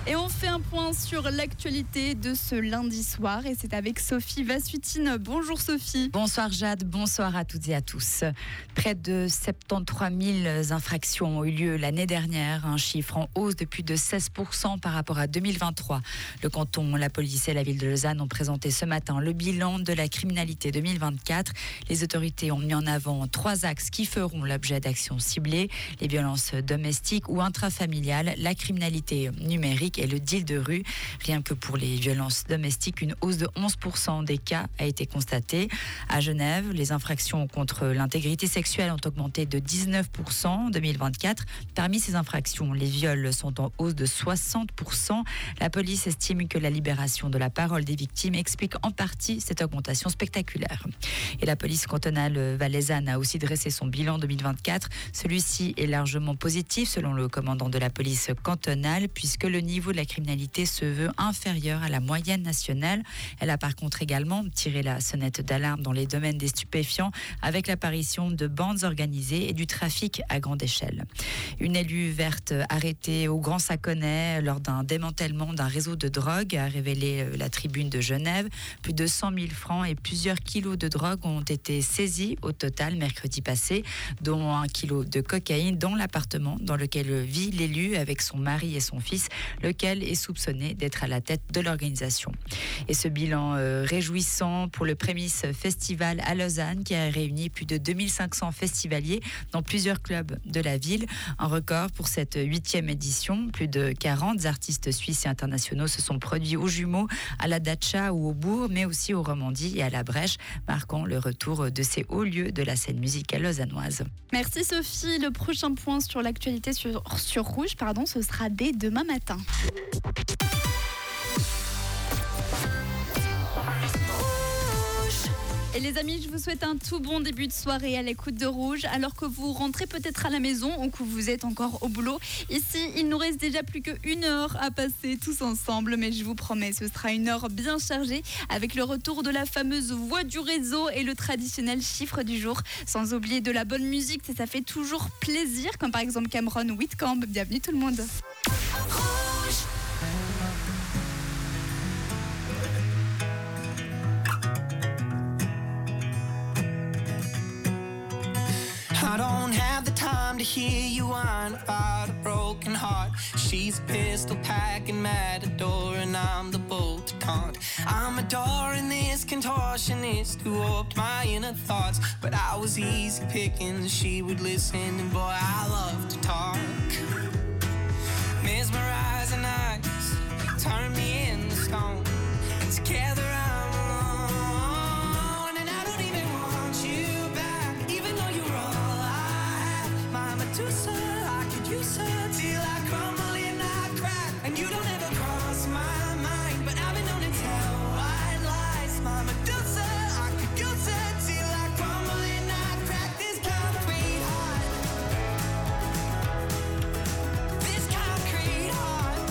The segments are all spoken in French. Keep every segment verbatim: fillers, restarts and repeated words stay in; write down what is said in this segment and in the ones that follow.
Et on fait un point sur l'actualité de ce lundi soir et c'est avec Sophie Vassutine. Bonjour Sophie. Bonsoir Jade, bonsoir à toutes et à tous. Près de soixante-treize mille infractions ont eu lieu l'année dernière, un chiffre en hausse de plus de seize pour cent par rapport à deux mille vingt-trois. Le canton, la police et la ville de Lausanne ont présenté ce matin le bilan de la criminalité deux mille vingt-quatre. Les autorités ont mis en avant trois axes qui feront l'objet d'actions ciblées: les violences domestiques ou intrafamiliales, la criminalité numérique et le deal de rue. Rien que pour les violences domestiques, une hausse de onze pour cent des cas a été constatée. À Genève, les infractions contre l'intégrité sexuelle ont augmenté de dix-neuf pour cent en deux mille vingt-quatre. Parmi ces infractions, les viols sont en hausse de soixante pour cent. La police estime que la libération de la parole des victimes explique en partie cette augmentation spectaculaire. Et la police cantonale valaisanne a aussi dressé son bilan deux mille vingt-quatre. Celui-ci est largement positif selon le commandant de la police cantonale, puisque le niveau de la criminalité se veut inférieur à la moyenne nationale. Elle a par contre également tiré la sonnette d'alarme dans les domaines des stupéfiants avec l'apparition de bandes organisées et du trafic à grande échelle. Une élue verte arrêtée au Grand Saconnet lors d'un démantèlement d'un réseau de drogue a révélé la Tribune de Genève. Plus de cent mille francs et plusieurs kilos de drogue ont été saisis au total mercredi passé, dont un kilo de cocaïne dans l'appartement dans lequel vit l'élu avec son mari et son fils, lequel est soupçonné d'être à la tête de l'organisation. Et ce bilan euh, réjouissant pour le Prémisse Festival à Lausanne qui a réuni plus de deux mille cinq cents festivaliers dans plusieurs clubs de la ville. Un record pour cette huitième édition. Plus de quarante artistes suisses et internationaux se sont produits aux Jumeaux, à la Dacha ou au Bourg, mais aussi au Romandie et à la Brèche, marquant le retour de ces hauts lieux de la scène musicale lausannoise. Merci Sophie. Le prochain point sur l'actualité sur, sur Rouge, pardon, ce sera dès demain matin. Et les amis, je vous souhaite un tout bon début de soirée à l'écoute de Rouge, alors que vous rentrez peut-être à la maison ou que vous êtes encore au boulot. Ici, il nous reste déjà plus qu'une heure à passer tous ensemble, mais je vous promets, ce sera une heure bien chargée avec le retour de la fameuse voix du réseau et le traditionnel chiffre du jour. Sans oublier de la bonne musique, ça fait toujours plaisir, comme par exemple Cameron Whitcomb. Bienvenue tout le monde. I don't have the time to hear you whine about a broken heart. She's a pistol packing matador and I'm the bull to taunt. I'm adoring this contortionist who warped my inner thoughts, but I was easy picking, she would listen and boy I love to talk. Mesmerizing eyes turn me into stone, and together I'm alone, and I don't even want you back, even though you're all I could use her till I crumble and I crack, and you don't ever cross my mind, but I've been known to tell white lies. My Medusa, I could use her till I crumble and I crack. This concrete heart, this concrete heart.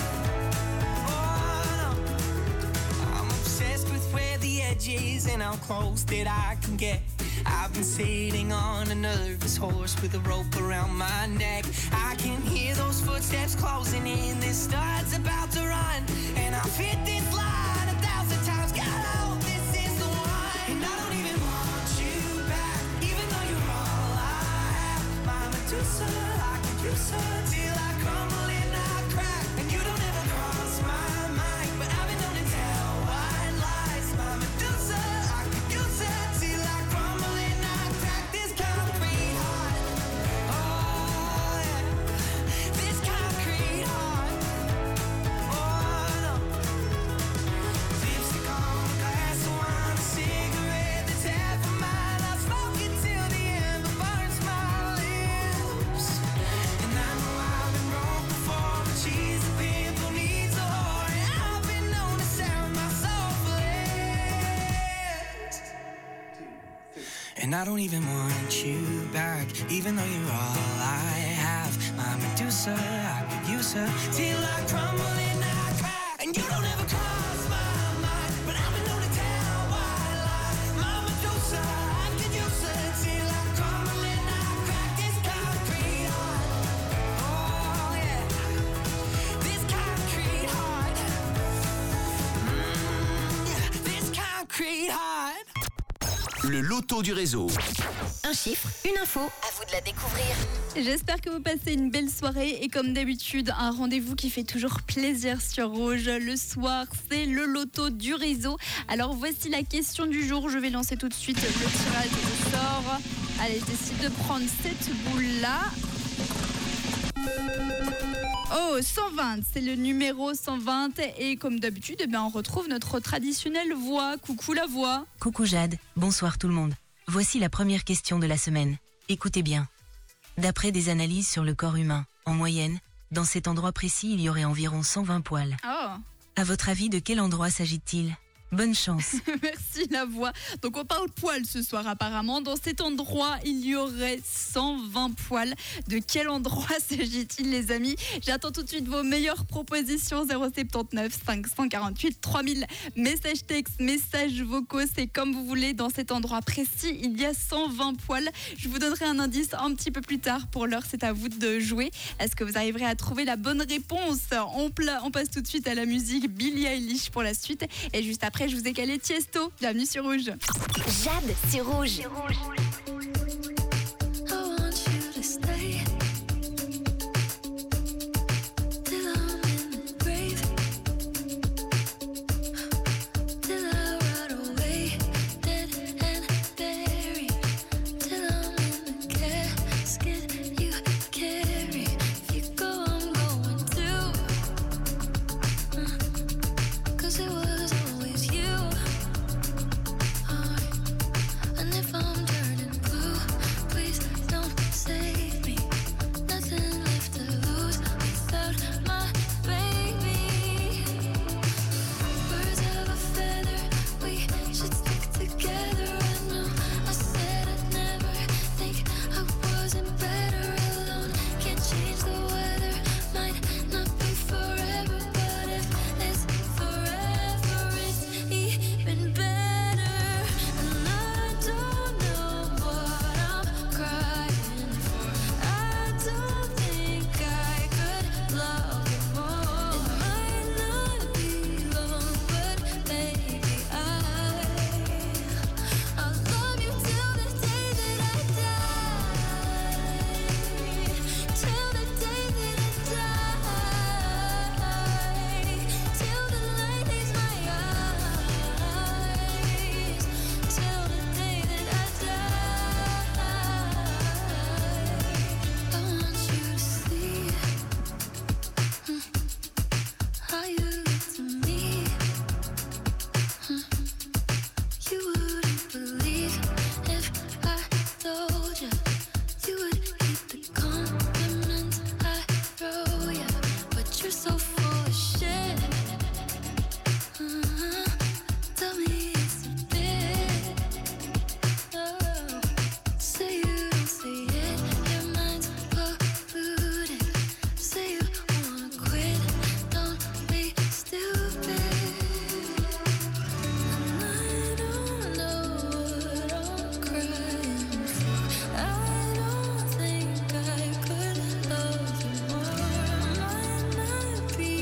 Oh no, I'm obsessed with where the edge is and how close that I can get. I've been sitting on a nervous horse with a rope around my neck. I can hear those footsteps closing in. This star's about to run, and I've hit this line a thousand times. God, I hope this is the one. And I don't even want you back, even though you're all I have. My Medusa, I could use her till I crumble and I crack, and you don't ever cross my mind, but I've been known to tell white lies. My Medusa, I could use her till I crumble. And I don't even want you back, even though you're all I have. My Medusa, I could use her till I crumble and I crack, and you don't ever cross my mind, but I've been known to tell white lies. My Medusa, I could use her till I crumble and I crack. This concrete heart, oh yeah, this concrete heart. Le loto du réseau. Un chiffre, une info, à vous de la découvrir. J'espère que vous passez une belle soirée et comme d'habitude, un rendez-vous qui fait toujours plaisir sur Rouge. Le soir, c'est le loto du réseau. Alors voici la question du jour. Je vais lancer tout de suite le tirage au sort. Allez, je décide de prendre cette boule-là. Oh, cent vingt, c'est le numéro cent vingt. Et comme d'habitude, eh bien, on retrouve notre traditionnelle voix. Coucou la voix. Coucou Jade, bonsoir tout le monde. Voici la première question de la semaine. Écoutez bien. D'après des analyses sur le corps humain, en moyenne, dans cet endroit précis, il y aurait environ cent vingt poils. Oh. À votre avis, de quel endroit s'agit-il ? Bonne chance. Merci la voix. Donc on parle poils ce soir apparemment. Dans cet endroit, il y aurait cent vingt poils. De quel endroit s'agit-il les amis ? J'attends tout de suite vos meilleures propositions. Zéro sept neuf cinq cent quarante-huit trois mille. Messages textes, messages vocaux, c'est comme vous voulez. Dans cet endroit précis, il y a cent vingt poils. Je vous donnerai un indice un petit peu plus tard. Pour l'heure, c'est à vous de jouer. Est-ce que vous arriverez à trouver la bonne réponse ? On, pla- on passe tout de suite à la musique Billie Eilish pour la suite. Et juste après, je vous ai calé Tiesto. Bienvenue sur Rouge. Jade, c'est Rouge. Be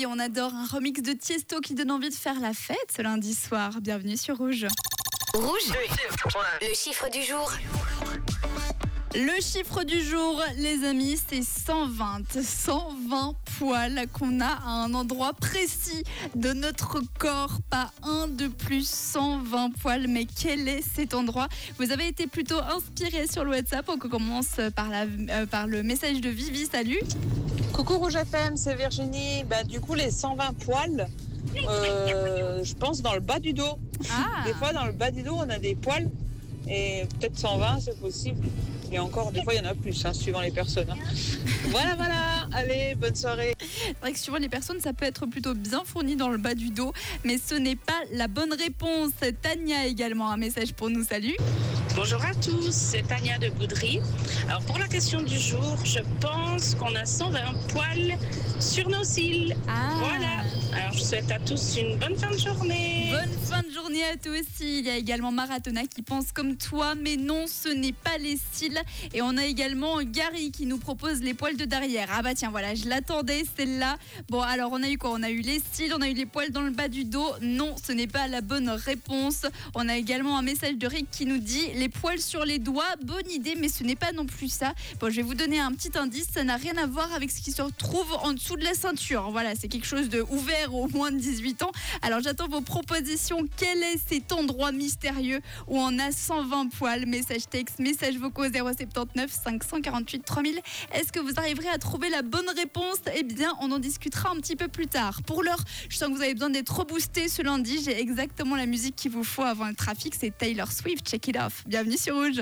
oui, on adore un remix de Tiesto qui donne envie de faire la fête ce lundi soir. Bienvenue sur Rouge. Rouge, le chiffre du jour. Le chiffre du jour, les amis, c'est cent vingt. cent vingt poils qu'on a à un endroit précis de notre corps. Pas un de plus, cent vingt poils. Mais quel est cet endroit ? Vous avez été plutôt inspirés sur le WhatsApp. On commence par, la, euh, par le message de Vivi. Salut. Coucou Rouge F M, c'est Virginie. Bah, du coup, les cent vingt poils, euh, je pense dans le bas du dos. Ah. Des fois, dans le bas du dos, on a des poils. Et peut-être cent vingt, c'est possible. Et encore, des fois, il y en a plus, hein, suivant les personnes. Hein. Voilà, voilà. Allez, bonne soirée. C'est vrai que suivant les personnes, ça peut être plutôt bien fourni dans le bas du dos. Mais ce n'est pas la bonne réponse. Tania également un message pour nous. Salut. Bonjour à tous, c'est Tania de Boudry. Alors pour la question du jour, je pense qu'on a cent vingt poils sur nos cils. Ah. Voilà. Alors je souhaite à tous une bonne fin de journée. Bonne fin de journée à toi aussi. Il y a également Maratona qui pense comme toi, mais non, ce n'est pas les cils. Et on a également Gary qui nous propose les poils de derrière. Ah bah tiens, voilà, je l'attendais celle-là. Bon, alors on a eu quoi ? On a eu les cils, on a eu les poils dans le bas du dos. Non, ce n'est pas la bonne réponse. On a également un message de Rick qui nous dit les poils sur les doigts. Bonne idée, mais ce n'est pas non plus ça. Bon, je vais vous donner un petit indice. Ça n'a rien à voir avec ce qui se trouve en dessous de la ceinture. Voilà, c'est quelque chose de ouvert aux moins de dix-huit ans. Alors j'attends vos propositions. Quel est cet endroit mystérieux où on a cent vingt poils ? Message texte, message vocaux zéro sept neuf cinq cent quarante-huit trois mille. Est-ce que vous arriverez à trouver la bonne réponse ? Eh bien, on en discutera un petit peu plus tard. Pour l'heure, je sens que vous avez besoin d'être reboosté ce lundi. J'ai exactement la musique qu'il vous faut avant le trafic. C'est Taylor Swift, Check It Off. Bienvenue sur Rouge.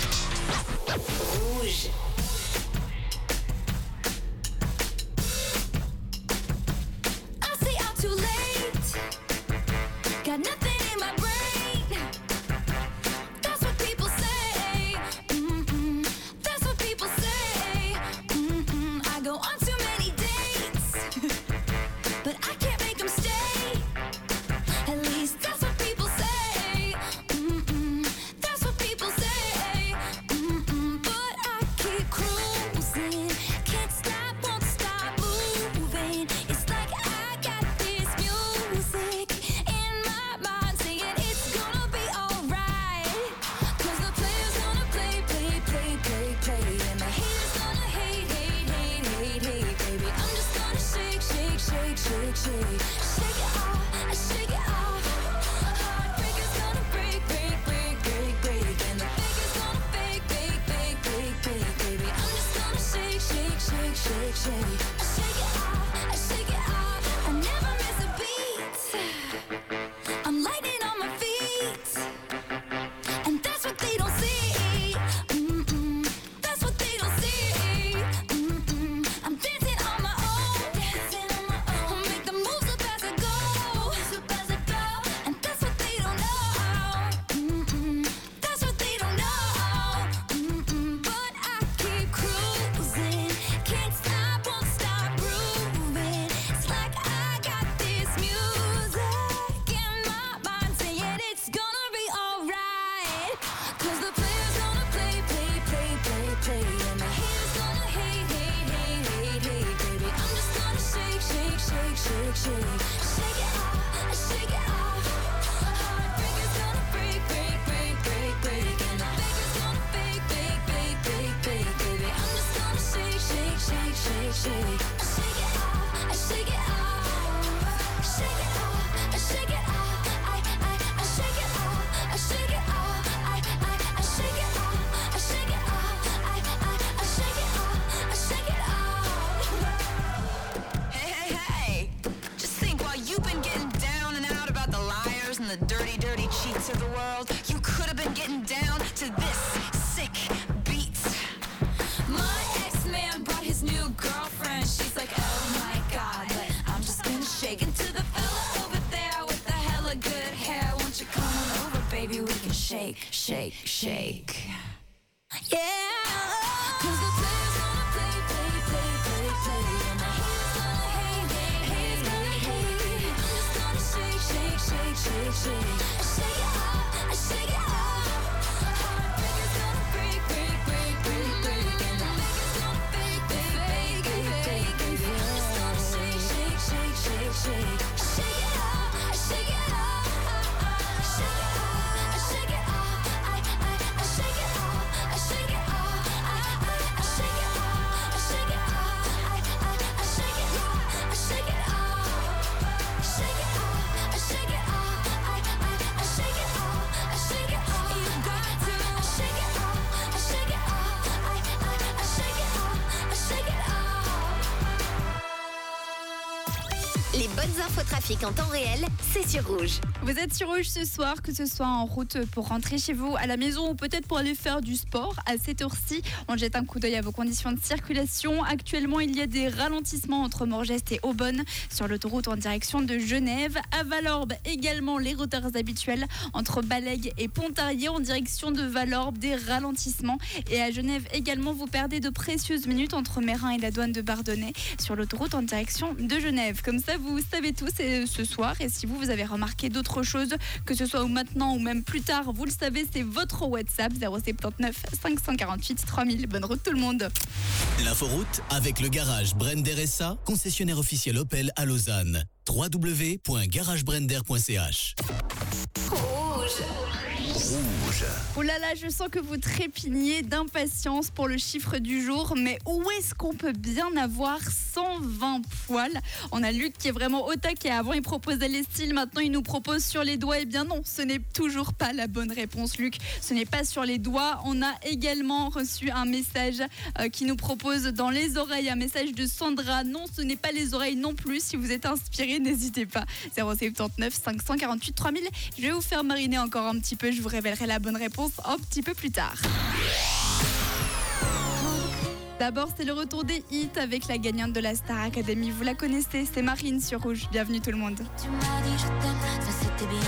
Rouge. the dirty, dirty cheats of the world, you could have been getting down to this sick beat. My ex-man brought his new girlfriend. She's like, oh my God, but I'm just gonna shake into the fella over there with the hella good hair. Won't you come on over, baby? We can shake, shake, shake. Yeah. Cause the players gonna play, play, play, play, play. And the haters gonna hate, hate, hate, hate, hate. I'm just gonna shake, shake, shake, shake, shake. I shake it off, I shake it off. Heartbreakers gonna break, break, break, break, break. And the fakers gonna fake, fake, fake, fake, fake. I'm just gonna shake, shake, shake, shake. Les bonnes infos trafic en temps réel, c'est sur Rouge. Vous êtes sur Rouge ce soir, que ce soit en route pour rentrer chez vous, à la maison ou peut-être pour aller faire du sport. À cette heure-ci, on jette un coup d'œil à vos conditions de circulation. Actuellement, il y a des ralentissements entre Morgest et Aubonne sur l'autoroute en direction de Genève. À Valorbe, également les retards habituels entre Balagues et Pontarlier en direction de Valorbe, des ralentissements. Et à Genève également, vous perdez de précieuses minutes entre Meyrin et la douane de Bardonnay sur l'autoroute en direction de Genève. Comme ça, vous savez tout, c'est ce soir. Et si vous, vous avez remarqué d'autres choses, que ce soit maintenant ou même plus tard, vous le savez, c'est votre WhatsApp zéro sept neuf cinq cent quarante-huit trois mille. Bonne route tout le monde. L'inforoute avec le garage Brender S A, concessionnaire officiel Opel à Lausanne. w w w point garage brender point c h. Rouge. Rouge. Oh là là, je sens que vous trépignez d'impatience pour le chiffre du jour, mais où est-ce qu'on peut bien avoir cent vingt poils? On a Luc qui est vraiment au taquet. Avant, il proposait les styles, maintenant il nous propose sur les doigts. Eh bien non, ce n'est toujours pas la bonne réponse, Luc. Ce n'est pas sur les doigts. On a également reçu un message euh, qui nous propose dans les oreilles, un message de Sandra. Non, ce n'est pas les oreilles non plus. Si vous êtes inspiré, n'hésitez pas. zéro sept neuf cinq cent quarante-huit trois mille. Je vais vous faire mariner encore un petit peu. Je vous révélerai la bonne réponse un petit peu plus tard. D'abord, c'est le retour des hits avec la gagnante de la Star Academy. Vous la connaissez, c'est Marine sur Rouge. Bienvenue tout le monde. Tu m'as dit je t'aime, ça c'était bien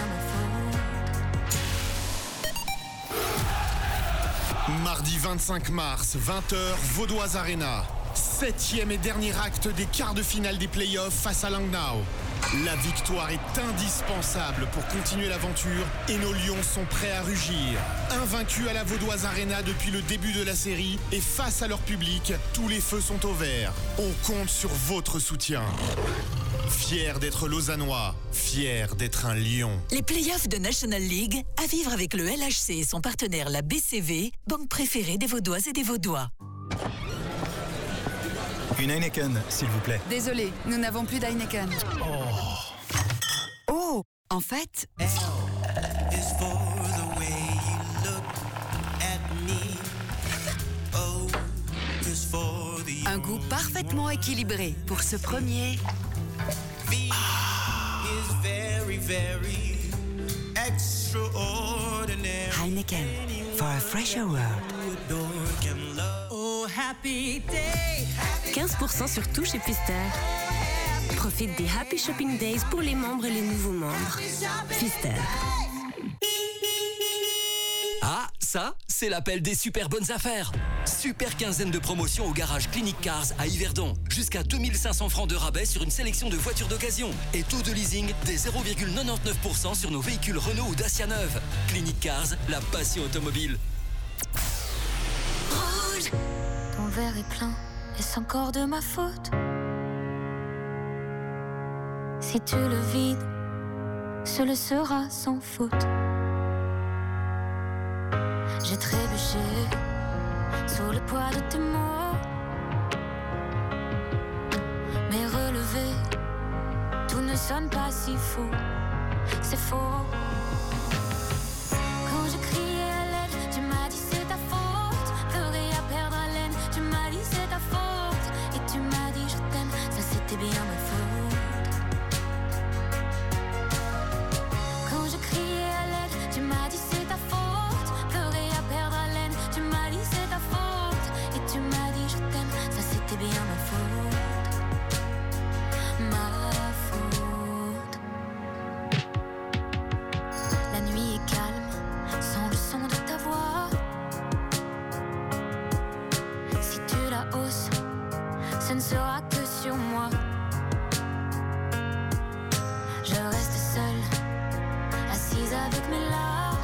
ma faute. Mardi vingt-cinq mars, vingt heures, Vaudoise Arena. Septième et dernier acte des quarts de finale des playoffs face à Langnau. La victoire est indispensable pour continuer l'aventure et nos Lions sont prêts à rugir. Invaincus à la Vaudoise Arena depuis le début de la série et face à leur public, tous les feux sont au vert. On compte sur votre soutien. Fier d'être lausannois, fier d'être un Lion. Les playoffs de National League à vivre avec le L H C et son partenaire la B C V, banque préférée des Vaudoises et des Vaudois. Une Heineken, s'il vous plaît. Désolé, nous n'avons plus d'Heineken. Oh. Oh, en fait... Un goût parfaitement équilibré pour ce premier... Ah. Heineken, for a fresher world. quinze pour cent sur tout chez Pfister. Profite des Happy Shopping Days pour les membres et les nouveaux membres. Pfister. Ah, ça, c'est l'appel des super bonnes affaires. Super quinzaine de promotions au garage Clinic Cars à Yverdon. Jusqu'à deux mille cinq cents francs de rabais sur une sélection de voitures d'occasion. Et taux de leasing des zéro virgule quatre-vingt-dix-neuf pour cent sur nos véhicules Renault ou Dacia neuves. Clinic Cars, la passion automobile. Rouge. Ton verre est plein, est-ce encore de ma faute? Si tu le vides, ce le sera sans faute. J'ai trébuché sous le poids de tes mots, mais relevé, tout ne sonne pas si faux. C'est faux. Quand je criais à l'aide, tu m'as dit c'est ta faute. Pleurer à perdre haleine, tu m'as dit c'est ta faute. Et tu m'as dit je t'aime, ça c'était bien ma faute. Quand je criais à l'aide, tu m'as dit c'est ta faute. Pleurer à perdre haleine, tu m'as dit c'est ta faute. Et tu m'as dit je t'aime, ça c'était bien ma faute. Ma faute. La nuit est calme, sans le son de ta voix. Si tu la hausses, ce ne sera que sur moi. Je reste seule, assise avec mes larmes.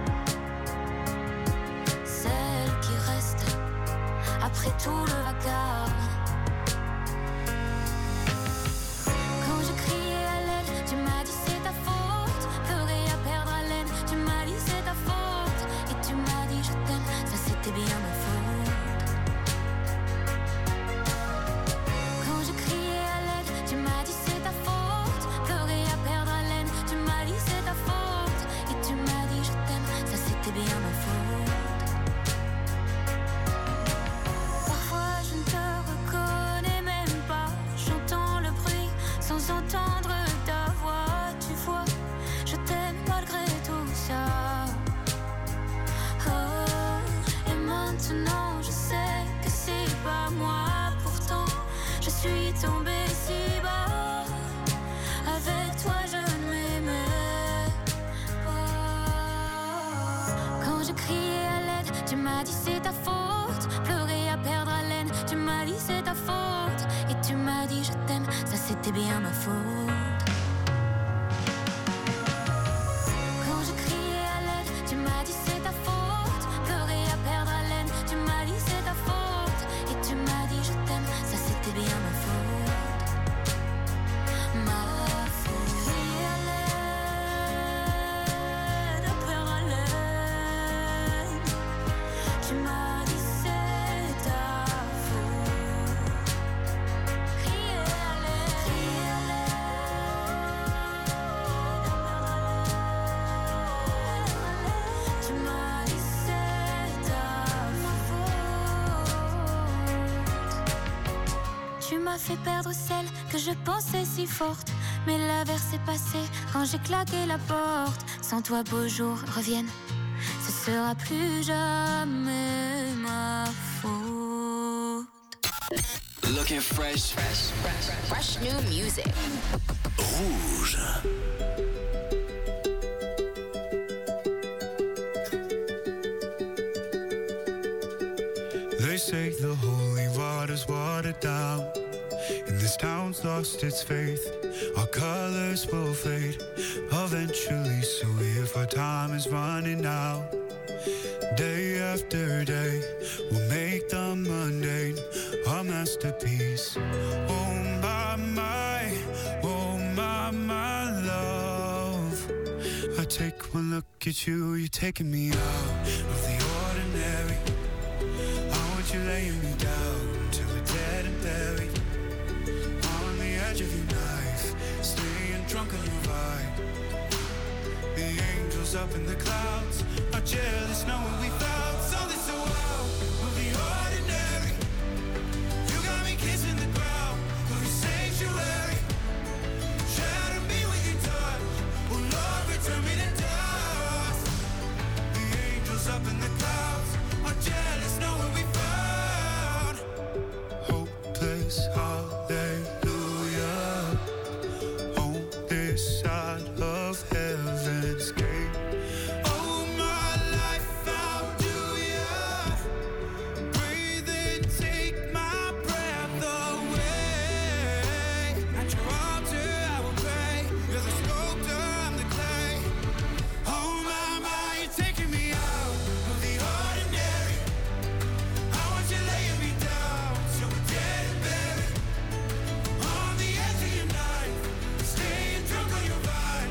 Celle qui reste après tout le vacarme. Quand je criais à l'aide, tu m'as dit c'est ta faute. Pleurer à perdre haleine, tu m'as dit c'est ta faute. Et tu m'as dit je t'aime, ça c'était bien ma faute. Quand je criais à l'aide, tu m'as dit c'est ta faute. Pleurer à perdre haleine, tu m'as dit c'est ta faute. Et tu m'as dit je t'aime, ça c'était bien ma faute. Parfois je ne te reconnais tombé si bas. Avec toi je ne m'aimais pas. Quand je criais à l'aide, tu m'as dit c'est ta faute. Pleurer à perdre haleine, tu m'as dit c'est ta faute. Et tu m'as dit je t'aime, ça c'était bien ma faute. Quand je criais à l'aide, tu m'as dit c'est ta faute. Pleurer à perdre haleine, tu m'as dit c'est ta faute. Et tu m'as dit je t'aime, ça c'était bien ma faute. Ma faute. Crier à l'aide, à perdre haleine, tu m'as dit c'est ta faute. Crier à l'aide, crier à l'aide, tu m'as dit c'est ta faute. Tu m'as fait perdre celle que je pensais si forte. Mais l'averse est passée quand j'ai claqué la porte. Sans toi beaux jours reviennent, ce sera plus jamais ma faute. Looking fresh. Fresh, fresh, fresh new music. Rouge. They say the holy water's watered down, and this town's lost its faith. Our colors will fade eventually, so if our time is running out, day after day, we'll make the mundane a masterpiece. Oh my, my, oh my, my love. I take one look at you, you're taking me out of the ordinary. You laying me down till we're dead and buried on the edge of your knife, staying drunk on your vibe. The angels up in the clouds are jealous knowing we found something so out of the ordinary. You got me kissing the ground of your sanctuary. Shatter me with your touch, oh Lord, return me to dust. The angels up in the clouds are jealous knowing we found hallelujah on this side of heaven's gate. Oh my life, how do ya breathe and take my breath away? At your altar I will pray. You're the sculptor, I'm the clay. Oh my, my, you're taking me out of the ordinary. I want you laying me down so we're dead and buried on the edge of your knife, staying drunk on your vine.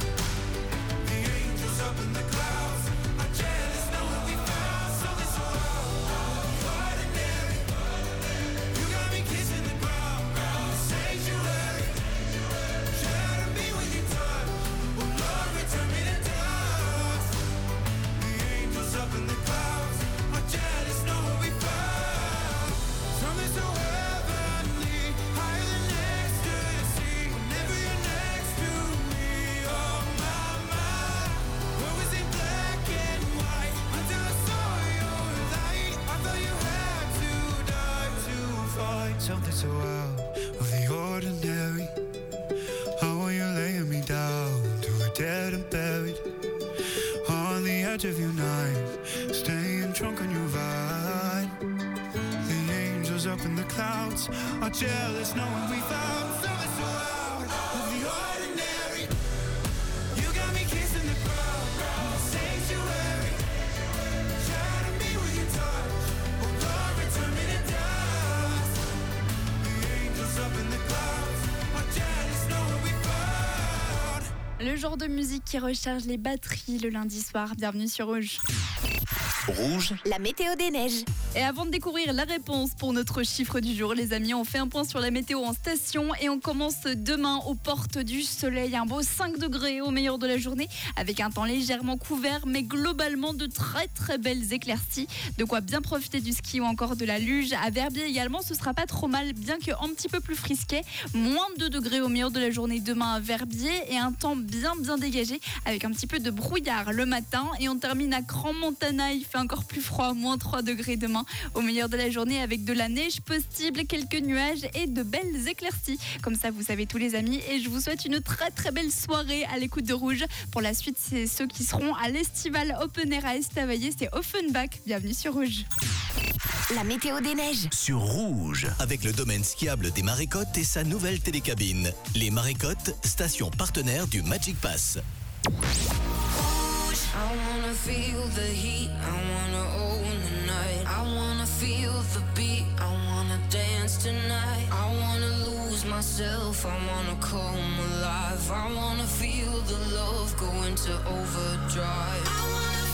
The angels up in the clouds are jealous knowing we found something so out of the ordinary. You got me kissing the ground, the sanctuary. Shatter me with your touch, oh Lord, return me to dust. The angels up in the clouds are jealous knowing we found something so heavenly, higher than ecstasy. Whenever you're next to me, oh my, my. What was in black and white until I saw your light? I thought you had to die to find something so out of the ordinary. How are you laying me down till we're dead and buried on the edge of your knife, staying drunk on your vine. The angels up in the clouds are jealous knowing we found something so out of the ordinary. You got me kissing the ground, the sanctuary. Shatter me with your touch, oh Lord, return me to dust. The angels up in the clouds are jealous knowing we found. Le genre de musique qui recharge les batteries le lundi soir. Bienvenue sur Rouge. Rouge. La météo des neiges. Et avant de découvrir la réponse pour notre chiffre du jour, les amis, on fait un point sur la météo en station et on commence demain aux portes du soleil. Un beau cinq degrés au meilleur de la journée avec un temps légèrement couvert mais globalement de très très belles éclaircies. De quoi bien profiter du ski ou encore de la luge. À Verbier également, ce sera pas trop mal, bien qu'un petit peu plus frisquet. Moins de deux degrés au meilleur de la journée demain à Verbier et un temps bien bien dégagé avec un petit peu de brouillard le matin. Et on termine à Crans-Montana, il fait encore plus froid, moins trois degrés demain hein. Au meilleur de la journée avec de la neige possible, quelques nuages et de belles éclaircies. Comme ça, vous savez tous les amis. Et je vous souhaite une très très belle soirée à l'écoute de Rouge. Pour la suite, c'est ceux qui seront à l'Estival Open Air à Estavayer. C'est Offenbach. Bienvenue sur Rouge. La météo des neiges. Sur Rouge, avec le domaine skiable des Marécottes et sa nouvelle télécabine. Les Marécottes, station partenaire du Magic Pass. I wanna feel the heat, I wanna own the night. I wanna feel the beat, I wanna dance tonight. I wanna lose myself, I wanna come alive. I wanna feel the love go into overdrive. I wanna